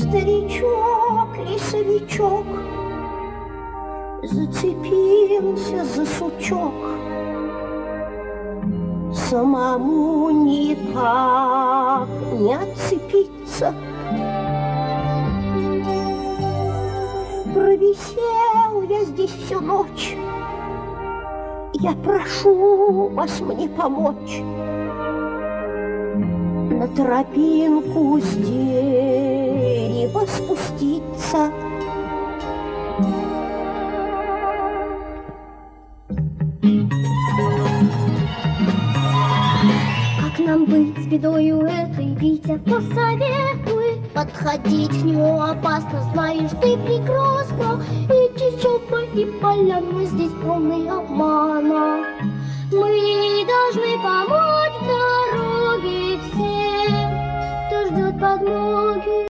Старичок, лесовичок, зацепился за сучок. Самому никак не отцепиться. Провисел я здесь всю ночь. Я прошу вас мне помочь. На тропинку с дерева спуститься. Как нам быть с бедою этой, Витя, посоветуй. Подходить к нему опасно, знаешь ты прекрасно. И чащобы, и поляны здесь полны обмана. Мы должны помочь в дороге всем, кто ждет подмоги.